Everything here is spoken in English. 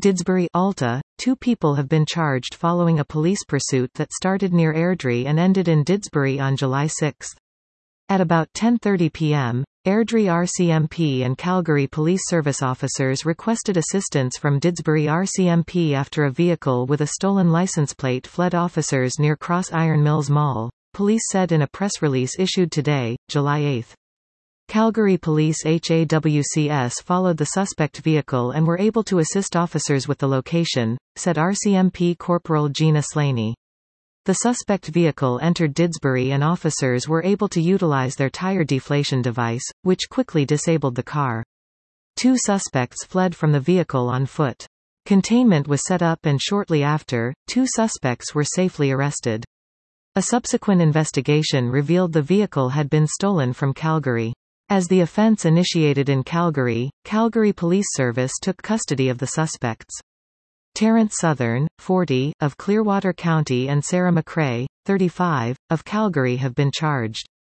Didsbury, Alta. Two people have been charged following a police pursuit that started near Airdrie and ended in Didsbury on July 6. At about 10:30 p.m., Airdrie RCMP and Calgary Police Service officers requested assistance from Didsbury RCMP after a vehicle with a stolen license plate fled officers near Cross Iron Mills Mall, police said in a press release issued today, July 8. Calgary Police HAWCS followed the suspect vehicle and were able to assist officers with the location, said RCMP Corporal Gina Slaney. The suspect vehicle entered Didsbury and officers were able to utilize their tire deflation device, which quickly disabled the car. Two suspects fled from the vehicle on foot. Containment was set up and shortly after, two suspects were safely arrested. A subsequent investigation revealed the vehicle had been stolen from Calgary. As the offense initiated in Calgary, Calgary Police Service took custody of the suspects. Terrence Southern, 40, of Clearwater County and Sarah McCrae, 35, of Calgary have been charged.